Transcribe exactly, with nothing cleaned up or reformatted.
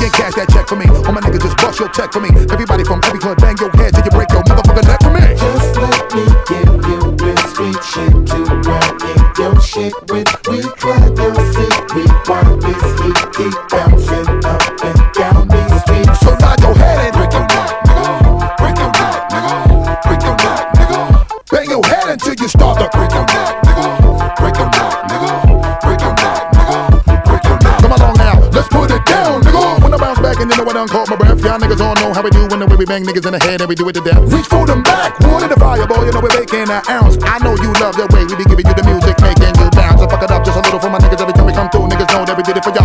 can't cash that check for me. All my niggas just bust your check for me. Everybody from every club bang your head till you break your motherfucking neck for me. Just let me give you real street shit to run in your shit with. We clap your seat, we want this heat, keep bouncing up and down these streets. So nod your head and break your neck, nigga. Break your neck, nigga. Break your neck, nigga. bang your head until you start to break your neck, nigga. Break your neck, nigga. Break your neck, nigga. Break your neck. Come along now, let's put it down, nigga. When I bounce back and you know I done caught my breath. Y'all niggas all know how we do when the way we bang niggas in the head and we do it to death. Reach for them back, water the fire, boy, you know we're making an ounce. I know you love the way we be giving you the music, making you bounce. I fuck it up just a little for my niggas every time we come through. Niggas know that we did it for y'all.